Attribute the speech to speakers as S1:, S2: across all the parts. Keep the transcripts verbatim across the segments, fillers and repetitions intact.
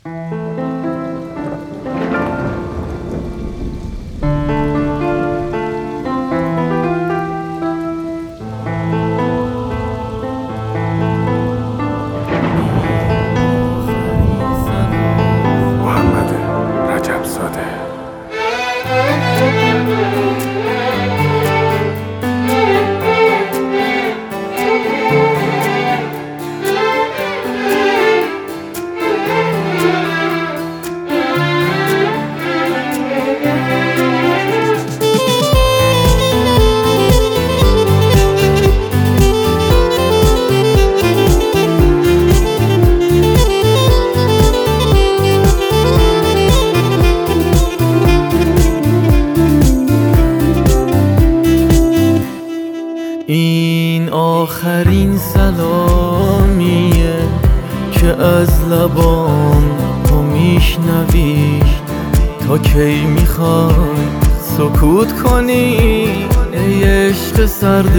S1: این آخرین سلامیه که از لبام تو میشنوی. تا کی میخوای سکوت کنی ای عشق سرد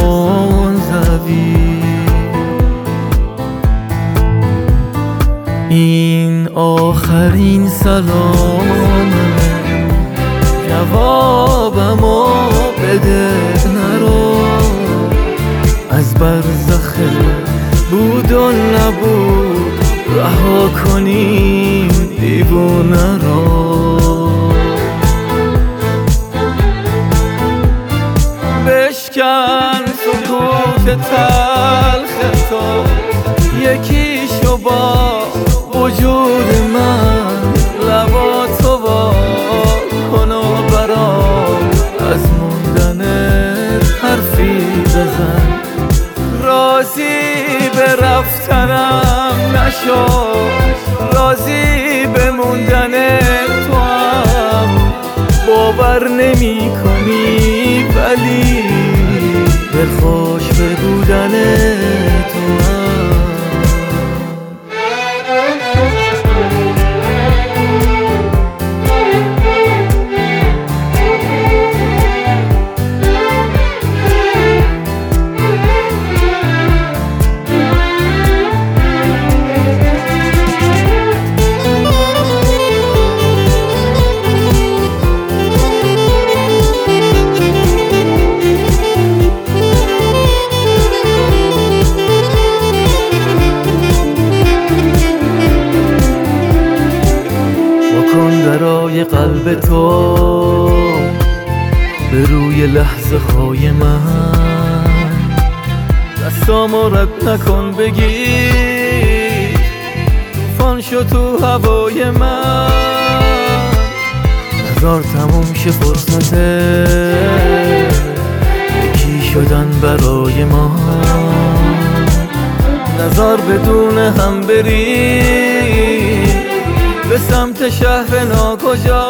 S1: منزوی؟ این آخرین سلامه، جوابمو بده نرو. از برزخ بود و نبود رها کنیم دیوونه را. بشکن سکوت تلخ تو، یکیشو با وجود من. لباتو وا کن و برام از موندنت حرفی بزن. راضی به رفتنم نشو، راضی به موندن تو هم. باور نمی کنی ولی دلخوش به بودن تو هم. برای قلب تو به روی لحظه های من. دستامو رد نکن بگیر، طوفان شو تو هوای من. نزار تموم شه فرصته یکی شدن برای ما. نزار بدون هم بریم به سمت شهر ناکجا.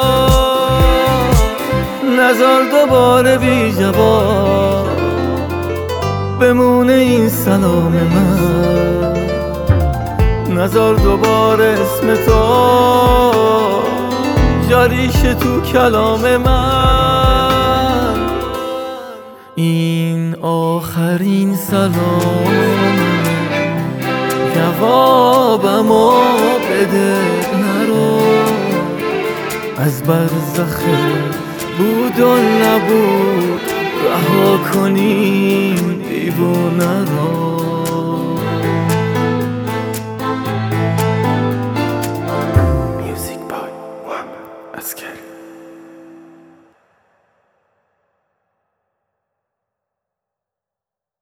S1: نزار دوباره بی جواب بمونه این سلام من. نزار دوباره اسم تو جاریشه تو کلام من. این آخرین سلام، جوابمو بده نرو. از برزخ بود و نبود رها کنیم دیوونه را.